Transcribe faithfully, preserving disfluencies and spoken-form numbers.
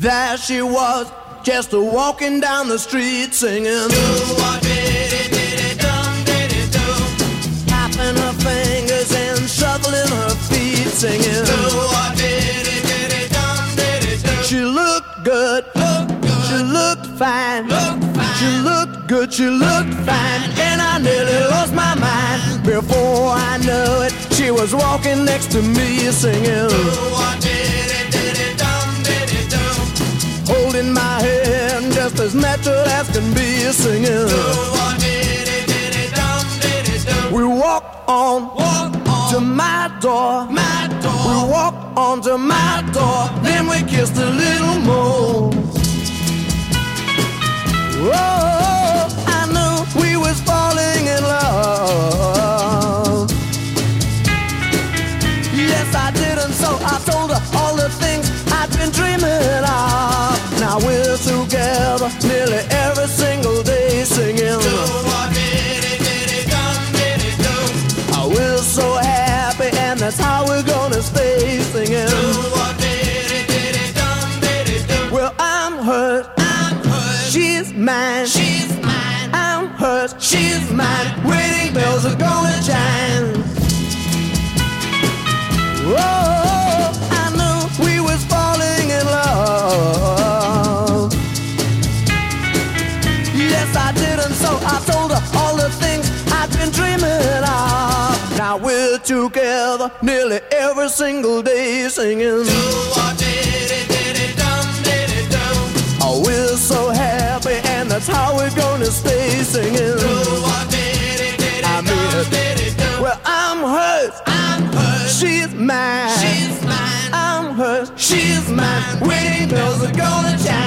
There she was, just a walking down the street singing. Tapping her fingers and shuffling her feet singing. She looked good, she looked fine, she looked good, she looked fine, and I nearly lost my mind. Before I knew it, she was walking next to me singing. Holding my hand just as natural as can be singing. We walked on, walk on to my door, my door. We walked on to my door, then we kissed a little more. Oh, I knew we was falling in love. Yes, I did, and so I told her all the things I'd been dreaming of. Now we're together nearly every single day singing. Oh, we're so happy, and that's how we're gonna stay singing. Well, I'm hers, I'm hers. She's mine, she's mine. I'm hers, she's mine. Wedding bells are gonna chime. Whoa, I knew we was falling in love. Yes, I did, and so I told her all the things I'd been dreaming of. Now we're together nearly every single day singing. Oh, we're so happy, and that's how we're gonna stay singing. I mean, well, I'm hers, I'm hers. She's mine, she's mine. I'm hers, she's mine. Wedding bells are gonna chime.